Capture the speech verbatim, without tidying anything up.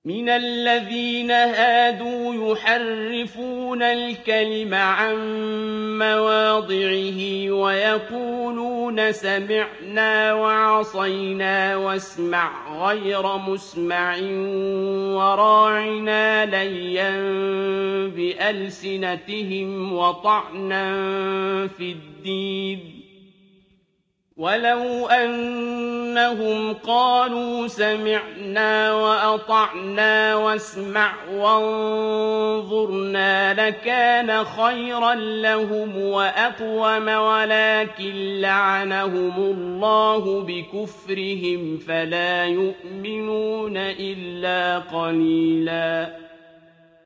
مِنَ الَّذِينَ هَادُوا يُحَرِّفُونَ الْكَلِمَ عَن مَّوَاضِعِهِ وَيَقُولُونَ سَمِعْنَا وَعَصَيْنَا وَاسْمَعْ غَيْرَ مُسْمَعٍ وَرَاعِنَا لَيًّا بِأَلْسِنَتِهِمْ وَطَعْنًا فِي الدِّينِ ۚ وَلَوْ أَنَّهُمْ قَالُوا سَمِعْنَا وَأَطَعْنَا وَاسْمَعْ وَانظُرْنَا لَكَانَ خَيْرًا لَّهُمْ وَأَقْوَمَ، وَلَٰكِن لَّعَنَهُمُ اللَّهُ بِكُفْرِهِمْ فَلَا يُؤْمِنُونَ إِلَّا قَلِيلًا.